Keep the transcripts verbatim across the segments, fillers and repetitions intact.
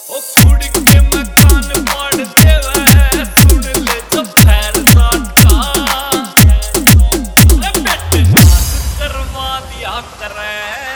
ओ खुड़ के मकान पाड़ देवे सुन ले तो फैर साटा ले बेटे नाच करवा दिया करे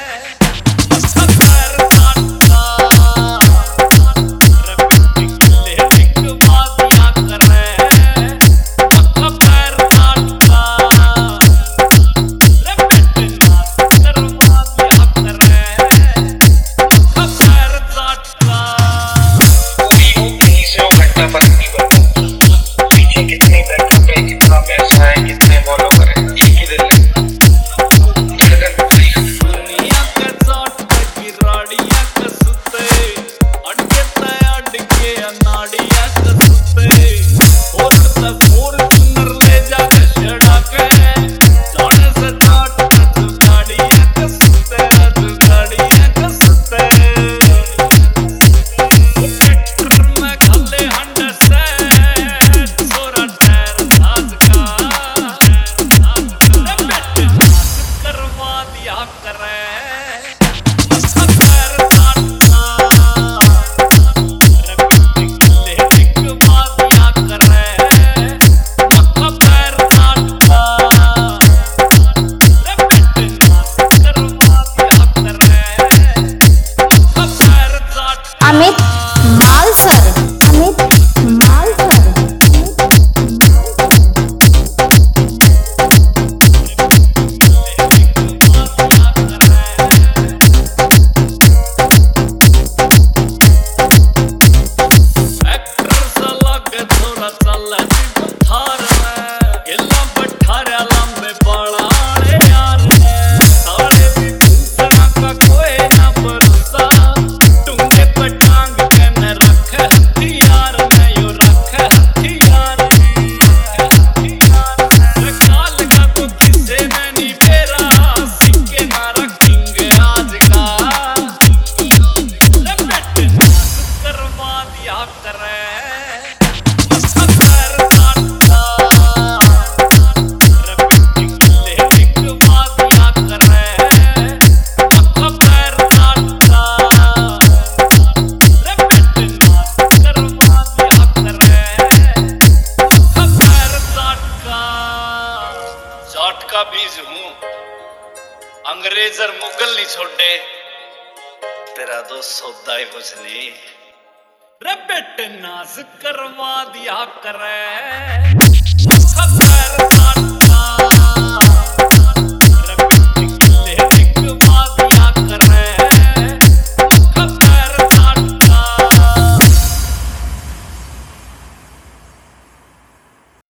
अमित मालसर अमित मालसर एक्टर सा लगे थोड़ा चल थार गिल्ला पठारा लंबे बाला यार सारे भी दूसरा का कोई ना भरोसा टूंगे पर टांग के न रख हथियार न यो रख हथियार काल का तो किसे में नहीं फेरा सिक्के ना रखेंगे आज का ले बेटे करवा दिया करे जाट का बीज हूँ अंग्रेज और मुगल नहीं छोड़े तेरा दोस्त सौदा ही कुछ नहीं रे बेटे नाज करवा दिया करे